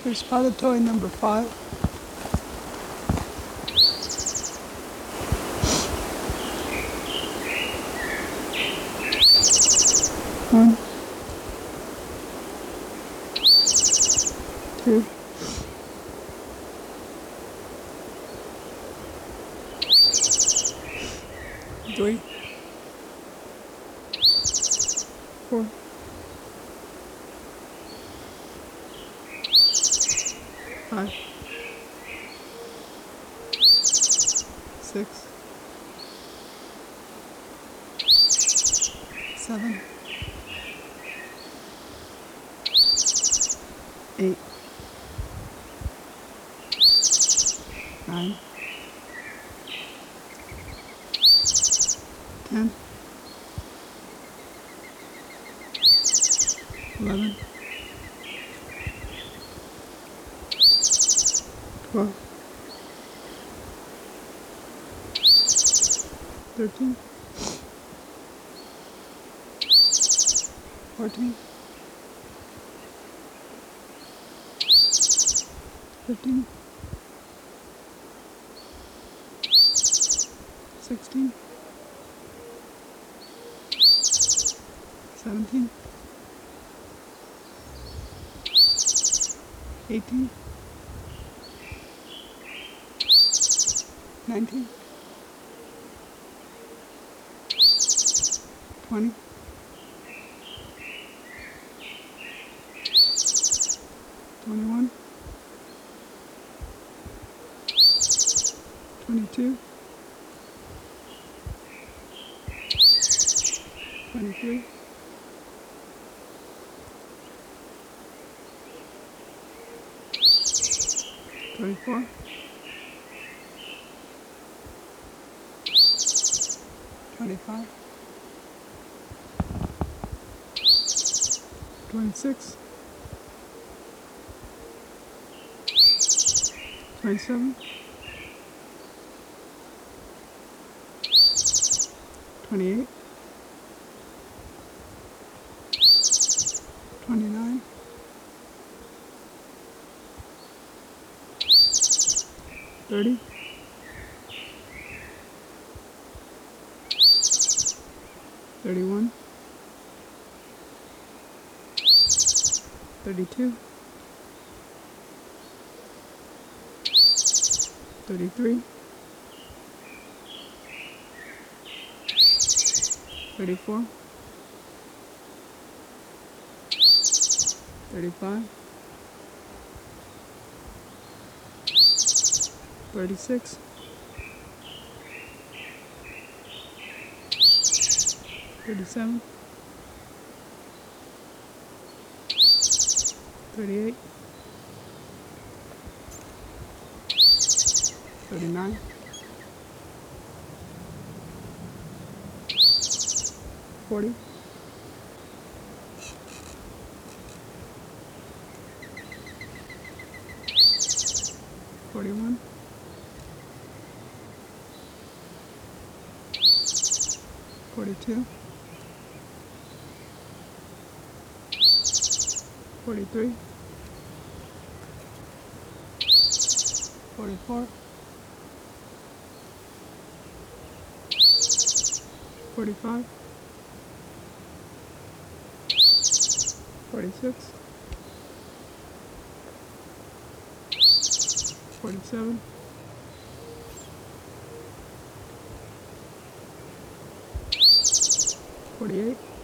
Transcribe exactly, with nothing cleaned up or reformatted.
For spotted toy number five. One, two, three, four, five, six, seven, eight, nine, ten, eleven, twelve, thirteen, fourteen, fifteen, sixteen, seventeen, eighteen, nineteen, twenty, twenty-one, twenty-two, twenty-three, twenty-four, twenty-five, twenty-six, twenty-seven, twenty-eight, twenty-nine, thirty, thirty-one, thirty-two, thirty-three, thirty-four, thirty-five, thirty-six, thirty-seven, thirty-eight, thirty-nine, forty, forty-one, forty-two, forty-three, forty-four, forty-five, forty-six, forty-seven, forty-eight,